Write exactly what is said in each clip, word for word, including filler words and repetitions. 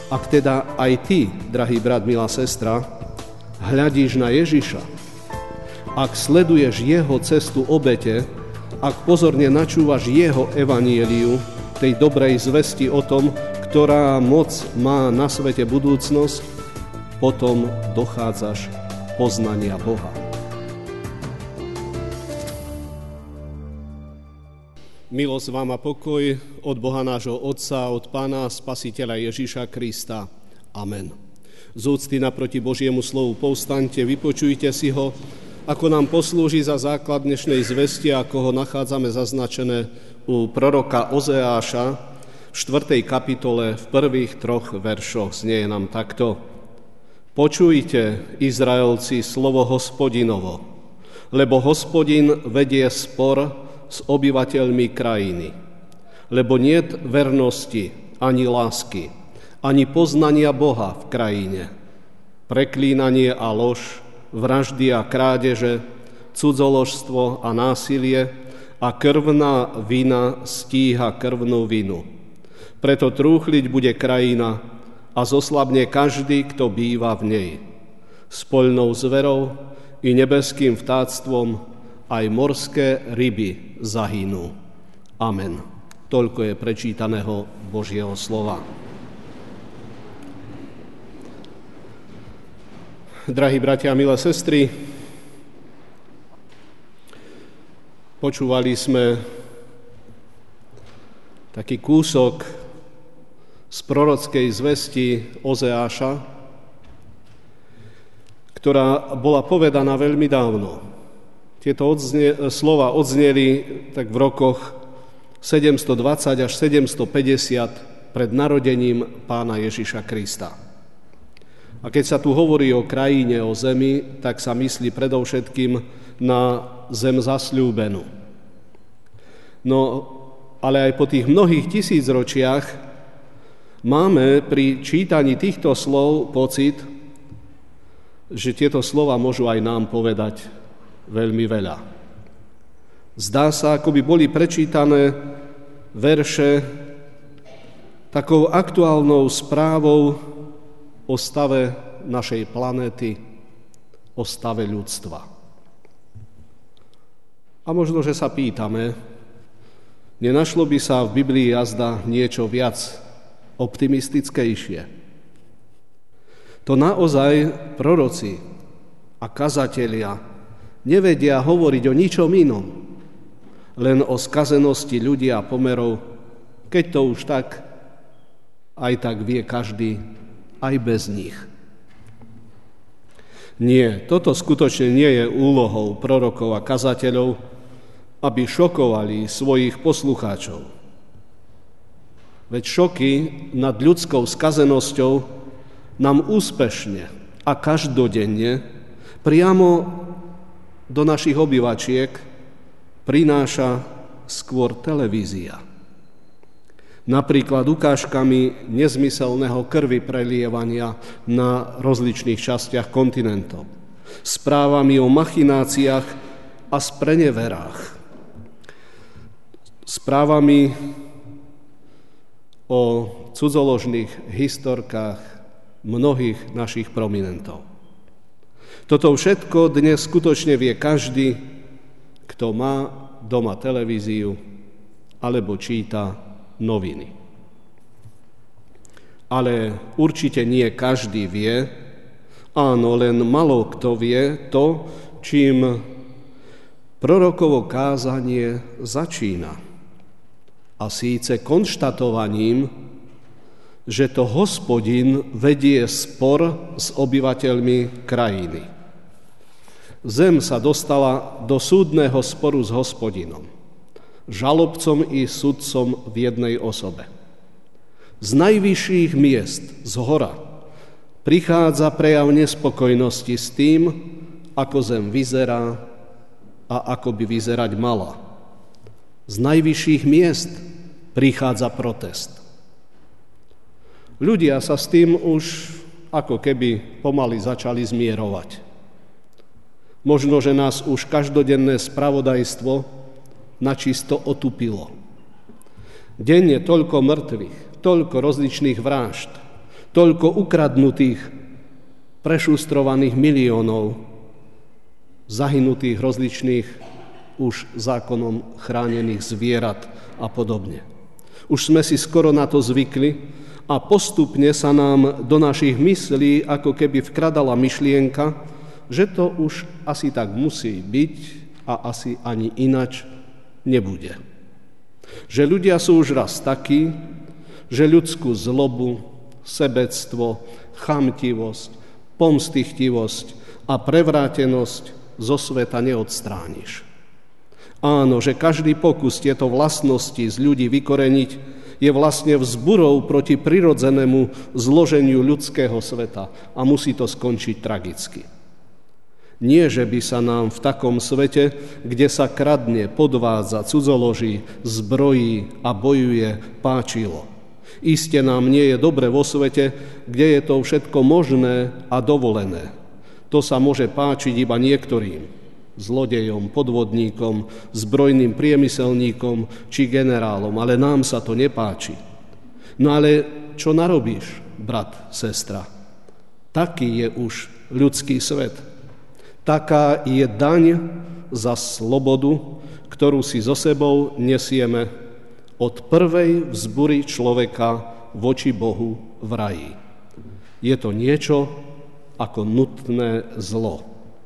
Ak teda aj ty, drahý brat, milá sestra, hľadíš na Ježiša, ak sleduješ jeho cestu obete, ak pozorne načúvaš jeho evanjeliu, tej dobrej zvesti o tom, ktorá moc má na svete budúcnosť, potom dochádzaš poznania Boha. Milosť vám a pokoj od Boha nášho Otca, od Pána Spasiteľa Ježiša Krista. Amen. Z úcty naproti Božiemu slovu povstaňte, vypočujte si ho, ako nám poslúži za základ dnešnej zvesti, ako ho nachádzame zaznačené u proroka Ozeáša v štvrtej kapitole v prvých troch veršoch. Znie nám takto. Počujte, Izraelci, slovo Hospodinovo, lebo Hospodin vedie spor s obyvateľmi krajiny. Lebo niet vernosti, ani lásky, ani poznania Boha v krajine. Preklínanie a lož, vraždy a krádeže, cudzoložstvo a násilie a krvná vina stíha krvnú vinu. Preto trúchliť bude krajina a zoslabne každý, kto býva v nej. S poľnou zverou i nebeským vtáctvom aj morské ryby zahynú. Amen. Toľko je prečítaného Božieho slova. Drahí bratia a milé sestry, počúvali sme taký kúsok z prorockej zvesti Ozeáša, ktorá bola povedaná veľmi dávno. Tieto odznie, slova odzneli tak v rokoch sedemstodvadsať až sedemstopäťdesiat pred narodením Pána Ježiša Krista. A keď sa tu hovorí o krajine, o zemi, tak sa myslí predovšetkým na zem zasľúbenú. No, ale aj po tých mnohých tisícročiach máme pri čítaní týchto slov pocit, že tieto slova môžu aj nám povedať veľmi veľa. Zdá sa, ako by boli prečítané verše takou aktuálnou správou o stave našej planéty, o stave ľudstva. A možno, že sa pýtame, nenašlo by sa v Biblii jazda niečo viac optimistickejšie? To naozaj proroci a kazatelia nevedia hovoriť o ničom inom, len o skazenosti ľudí a pomerov, keď to už tak, aj tak vie každý, aj bez nich. Nie, toto skutočne nie je úlohou prorokov a kazateľov, aby šokovali svojich poslucháčov. Veď šoky nad ľudskou skazenosťou nám úspešne a každodenne priamo do našich obyvačiek prináša skôr televízia. Napríklad ukážkami nezmyselného krvi prelievania na rozličných častiach kontinentov, správami o machináciách a spreneverách, správami o cudzoložných historkách mnohých našich prominentov. Toto všetko dnes skutočne vie každý, kto má doma televíziu alebo číta noviny. Ale určite nie každý vie, áno, len málo kto vie to, čím prorokovo kázanie začína. A síce konštatovaním, že to Hospodin vedie spor s obyvateľmi krajiny. Zem sa dostala do súdneho sporu s Hospodinom, žalobcom i sudcom v jednej osobe. Z najvyšších miest, z hora, prichádza prejav nespokojnosti s tým, ako zem vyzerá a ako by vyzerať mala. Z najvyšších miest prichádza protest. Ľudia sa s tým už ako keby pomaly začali zmierovať. Možno, že nás už každodenné spravodajstvo načisto otupilo. Denne toľko mŕtvych, toľko rozličných vražd, toľko ukradnutých, prešustrovaných miliónov, zahynutých rozličných už zákonom chránených zvierat a podobne. Už sme si skoro na to zvykli a postupne sa nám do našich myslí ako keby vkradala myšlienka, že to už asi tak musí byť a asi ani inač nebude. Že ľudia sú už raz takí, že ľudskú zlobu, sebectvo, chamtivosť, pomstychtivosť a prevrátenosť zo sveta neodstrániš. Áno, že každý pokus tieto vlastnosti z ľudí vykoreniť je vlastne vzburou proti prirodzenému zloženiu ľudského sveta a musí to skončiť tragicky. Nie, že by sa nám v takom svete, kde sa kradne, podvádza, cudzoloží, zbrojí a bojuje, páčilo. Iste nám nie je dobre vo svete, kde je to všetko možné a dovolené. To sa môže páčiť iba niektorým. Zlodejom, podvodníkom, zbrojným priemyselníkom či generálom, ale nám sa to nepáči. No ale čo narobíš, brat, sestra? Taký je už ľudský svet. Taká je daň za slobodu, ktorú si so sebou nesieme od prvej vzbury človeka voči Bohu v raji. Je to niečo ako nutné zlo.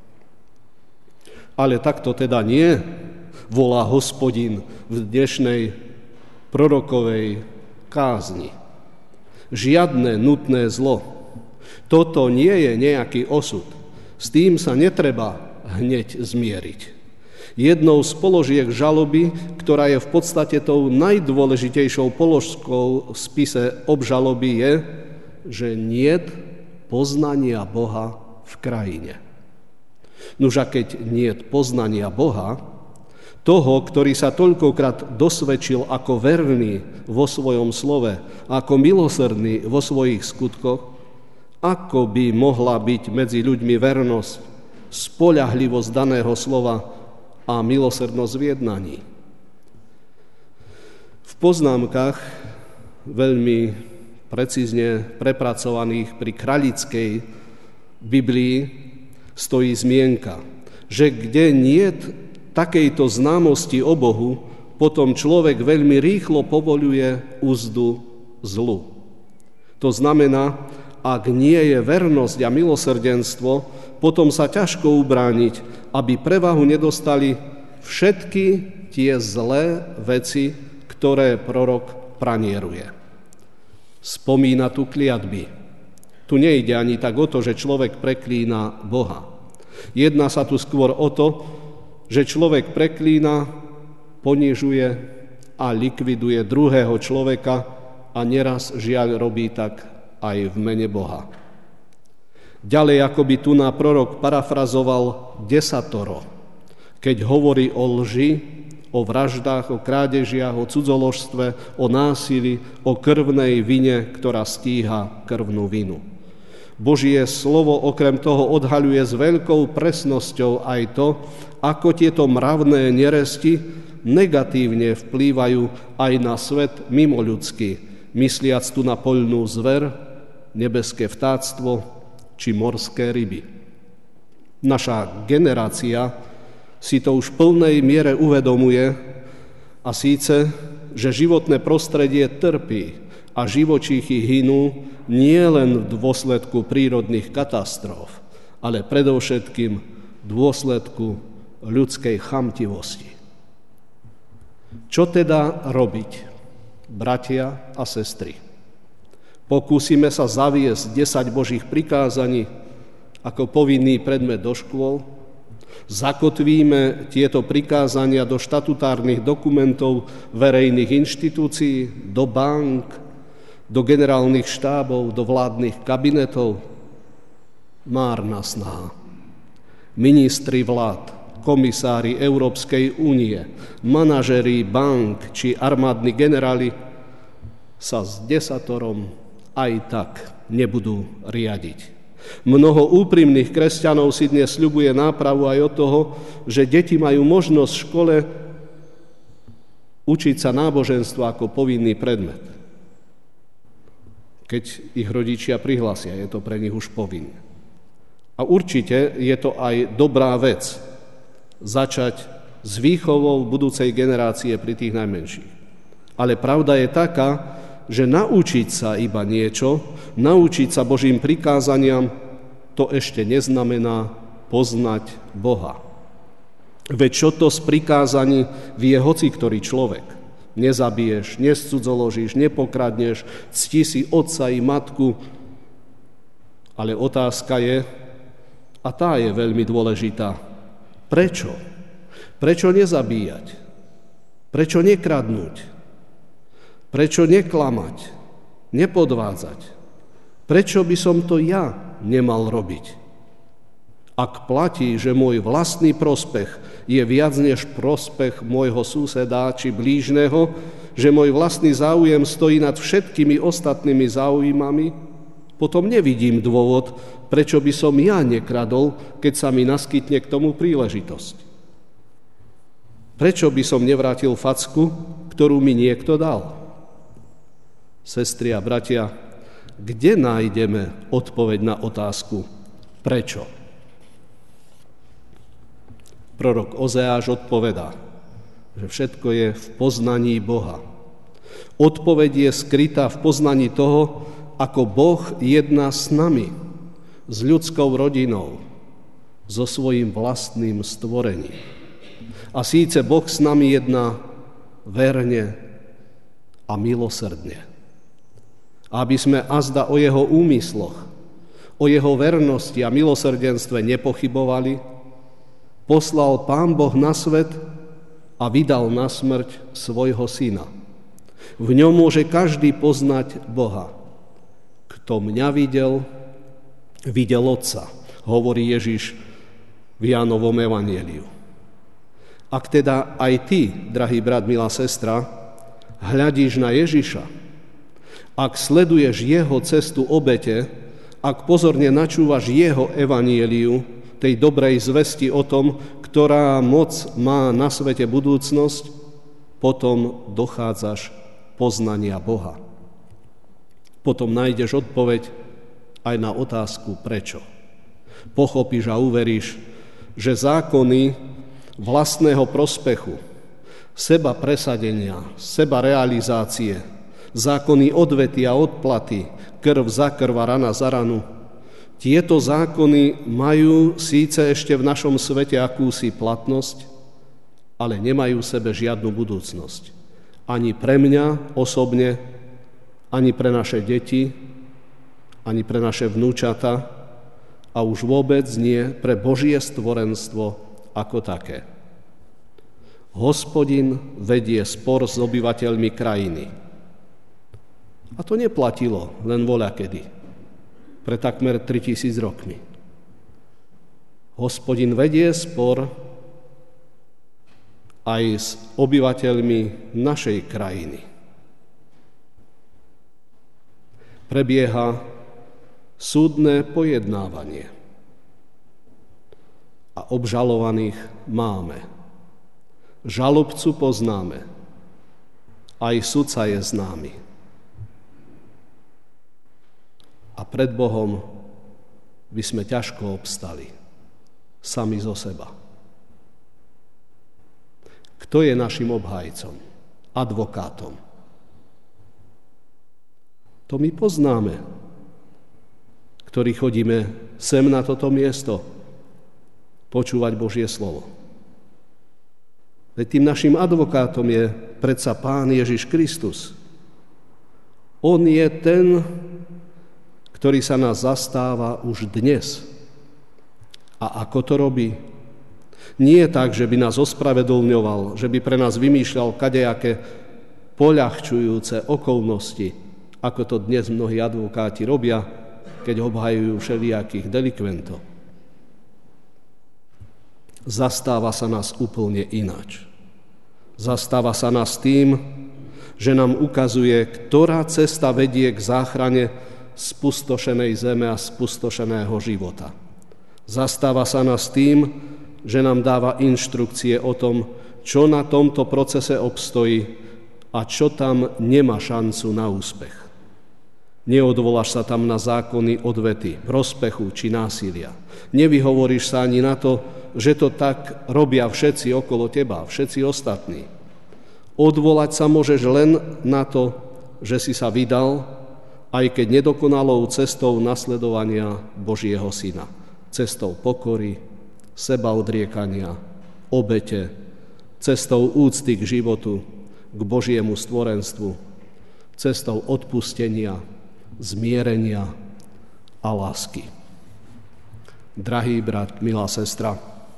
Ale takto teda nie, volá Hospodin v dnešnej prorokovej kázni. Žiadne nutné zlo. Toto nie je nejaký osud. S tým sa netreba hneď zmieriť. Jednou z položiek žaloby, ktorá je v podstate tou najdôležitejšou položkou v spise obžaloby, je, že niet poznania Boha v krajine. Nuž a keď niet poznania Boha, toho, ktorý sa toľkokrát dosvedčil ako verný vo svojom slove, ako milosrdný vo svojich skutkoch, ako by mohla byť medzi ľuďmi vernosť, spoľahlivosť daného slova a milosrdnosť v jednaní. V poznámkach veľmi precízne prepracovaných pri Kraľickej Biblii stojí zmienka, že kde niet takejto známosti o Bohu, potom človek veľmi rýchlo povoľuje úzdu zlu. To znamená, ak nie je vernosť a milosrdenstvo, potom sa ťažko ubrániť, aby prevahu nedostali všetky tie zlé veci, ktoré prorok pranieruje. Spomína tu kliatby. Tu nejde ani tak o to, že človek preklína Boha. Jedná sa tu skôr o to, že človek preklína, ponižuje a likviduje druhého človeka a neraz žiaľ robí tak aj v mene Boha. Ďalej, ako by tu na prorok parafrazoval desatoro, keď hovorí o lži, o vraždách, o krádežiach, o cudzoložstve, o násilí, o krvnej vine, ktorá stíha krvnú vinu. Božie slovo okrem toho odhaľuje s veľkou presnosťou aj to, ako tieto mravné neresti negatívne vplývajú aj na svet mimoľudský, mysliac tu na poľnú zver, nebeské vtáctvo či morské ryby. Naša generácia si to už v plnej miere uvedomuje a síce, že životné prostredie trpí a živočíchy hynú nie len v dôsledku prírodných katastrof, ale predovšetkým v dôsledku ľudskej chamtivosti. Čo teda robiť, bratia a sestry? Pokúsime sa zaviesť desať Božích prikázaní ako povinný predmet do škôl, zakotvíme tieto prikázania do štatutárnych dokumentov verejných inštitúcií, do bank, do generálnych štábov, do vládnych kabinetov. Márna snaha. Ministri vlád, komisári Európskej únie, manažeri bank či armádni generáli sa s desatorom aj tak nebudú riadiť. Mnoho úprimných kresťanov si dnes sľubuje nápravu aj od toho, že deti majú možnosť v škole učiť sa náboženstvo ako povinný predmet. keď ich rodičia prihlásia, je to pre nich už povinné. A určite je to aj dobrá vec začať s výchovou budúcej generácie pri tých najmenších. Ale pravda je taká, že naučiť sa iba niečo, naučiť sa Božím prikázaniam, to ešte neznamená poznať Boha. Veď čo to z prikázaní vie hoci ktorý človek. Nezabiješ, nescudzoložíš, nepokradneš, cti si otca i matku. Ale otázka je, a tá je veľmi dôležitá, prečo? Prečo nezabíjať? Prečo nekradnúť? Prečo neklamať? Nepodvádzať? Prečo by som to ja nemal robiť? Ak platí, že môj vlastný prospech je viac než prospech môjho suseda či blížneho, že môj vlastný záujem stojí nad všetkými ostatnými záujmami, potom nevidím dôvod, prečo by som ja nekradol, keď sa mi naskytne k tomu príležitosť. Prečo by som nevrátil facku, ktorú mi niekto dal? Sestry a bratia, kde nájdeme odpoveď na otázku prečo? Prorok Ozeáš odpovedá, že všetko je v poznaní Boha. Odpoveď je skrytá v poznaní toho, ako Boh jedná s nami, s ľudskou rodinou, so svojím vlastným stvorením. A síce Boh s nami jedná verne a milosrdne. Aby sme azda o jeho úmysloch, o jeho vernosti a milosrdenstve nepochybovali, poslal Pán Boh na svet a vydal na smrť svojho syna. V ňom môže každý poznať Boha. Kto mňa videl, videl Otca, hovorí Ježiš v Jánovom evanjeliu. Ak teda aj ty, drahý brat, milá sestra, hľadíš na Ježiša, ak sleduješ jeho cestu obete, ak pozorne načúvaš jeho evanjeliu, tej dobrej zvesti o tom, ktorá moc má na svete budúcnosť, potom dochádzaš poznania Boha. Potom nájdeš odpoveď aj na otázku prečo. Pochopíš a uveríš, že zákony vlastného prospechu, seba presadenia, seba realizácie, zákony odvety a odplaty, krv za krv a rana za ranu, tieto zákony majú síce ešte v našom svete akúsi platnosť, ale nemajú v sebe žiadnu budúcnosť. Ani pre mňa osobne, ani pre naše deti, ani pre naše vnúčata a už vôbec nie pre Božie stvorenstvo ako také. Hospodin vedie spor s obyvateľmi krajiny. A to neplatilo len voľakedy, pre takmer tritisíc rokmi. Hospodin vedie spor aj s obyvateľmi našej krajiny. Prebieha súdne pojednávanie a obžalovaných máme. Žalobcu poznáme, aj sudca je známy. A pred Bohom by sme ťažko obstali, sami zo seba. Kto je našim obhajcom, advokátom? To my poznáme, ktorí chodíme sem na toto miesto počúvať Božie slovo. Veď tým našim advokátom je predsa Pán Ježiš Kristus. On je ten, ktorý sa nás zastáva už dnes. A ako to robí? Nie tak, že by nás ospravedlňoval, že by pre nás vymýšľal kadejaké poľahčujúce okolnosti, ako to dnes mnohí advokáti robia, keď obhajujú všelijakých delikventov. Zastáva sa nás úplne ináč. Zastáva sa nás tým, že nám ukazuje, ktorá cesta vedie k záchrane spustošenej zeme a spustošeného života. Zastáva sa nás tým, že nám dáva inštrukcie o tom, čo na tomto procese obstojí a čo tam nemá šancu na úspech. Neodvoláš sa tam na zákony odvety, prospechu či násilia. Nevyhovoríš sa ani na to, že to tak robia všetci okolo teba, všetci ostatní. Odvolať sa môžeš len na to, že si sa vydal, aj keď nedokonalou cestou nasledovania Božieho Syna. Cestou pokory, sebaodriekania, obete, cestou úcty k životu, k Božiemu stvorenstvu, cestou odpustenia, zmierenia a lásky. Drahý brat, milá sestra,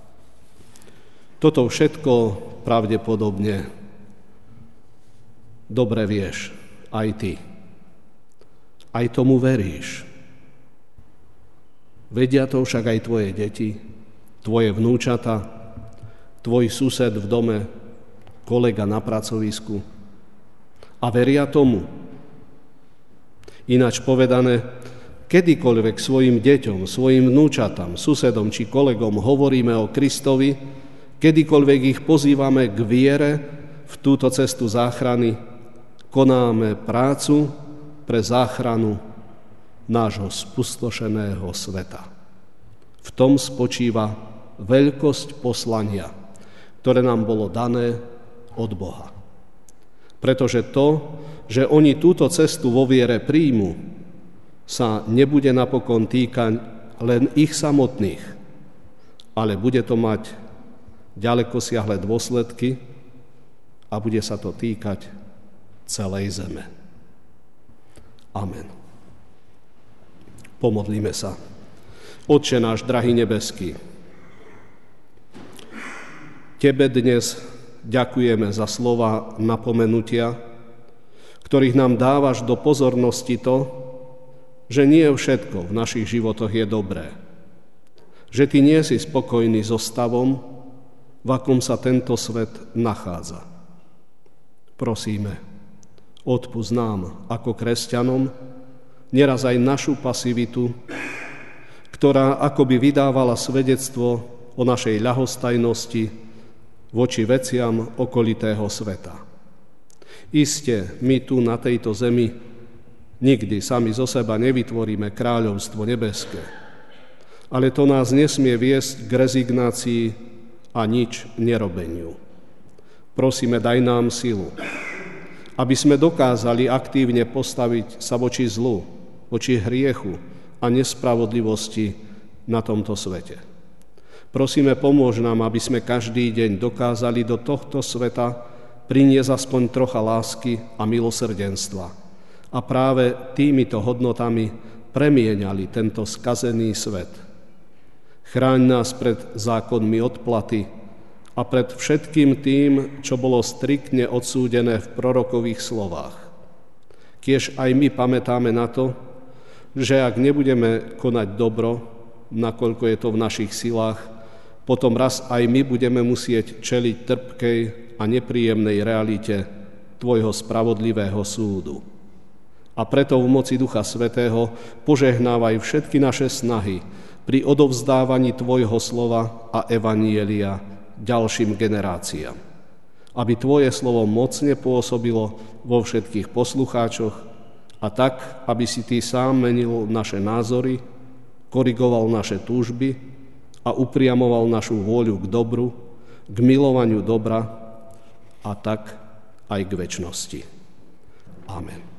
toto všetko pravdepodobne dobre vieš aj ty. Aj tomu veríš. Vedia to však aj tvoje deti, tvoje vnúčata, tvoj sused v dome, kolega na pracovisku. A veria tomu. Ináč povedané, kedykoľvek svojim deťom, svojim vnúčatám, susedom či kolegom hovoríme o Kristovi, kedykoľvek ich pozývame k viere v túto cestu záchrany, konáme prácu pre záchranu nášho spustošeného sveta. V tom spočíva veľkosť poslania, ktoré nám bolo dané od Boha. Pretože to, že oni túto cestu vo viere príjmu, sa nebude napokon týkať len ich samotných, ale bude to mať ďalekosiahle dôsledky a bude sa to týkať celej zeme. Amen. Pomodlíme sa. Otče náš, drahý nebeský, Tebe dnes ďakujeme za slova napomenutia, ktorých nám dávaš do pozornosti to, že nie všetko v našich životoch je dobré. Že Ty nie si spokojný so stavom, v akom sa tento svet nachádza. Prosíme, odpusť nám ako kresťanom neraz aj našu pasivitu, ktorá akoby vydávala svedectvo o našej ľahostajnosti voči veciam okolitého sveta. Iste, my tu na tejto zemi nikdy sami zo seba nevytvoríme kráľovstvo nebeské, ale to nás nesmie viesť k rezignácii a nič nerobeniu. Prosíme, daj nám silu, aby sme dokázali aktívne postaviť sa voči zlu, voči hriechu a nespravodlivosti na tomto svete. Prosíme, pomôž nám, aby sme každý deň dokázali do tohto sveta priniesť aspoň trocha lásky a milosrdenstva a práve týmito hodnotami premieňali tento skazený svet. Chráň nás pred zákonmi odplaty a pred všetkým tým, čo bolo striktne odsúdené v prorokových slovách. Kiež aj my pamätáme na to, že ak nebudeme konať dobro, nakoľko je to v našich silách, potom raz aj my budeme musieť čeliť trpkej a nepríjemnej realite Tvojho spravodlivého súdu. A preto v moci Ducha Svätého požehnávaj všetky naše snahy pri odovzdávaní Tvojho slova a evanjelia ďalším generáciám. Aby Tvoje slovo mocne pôsobilo vo všetkých poslucháčoch a tak, aby si Ty sám menil naše názory, korigoval naše túžby a upriamoval našu vôľu k dobru, k milovaniu dobra a tak aj k večnosti. Amen.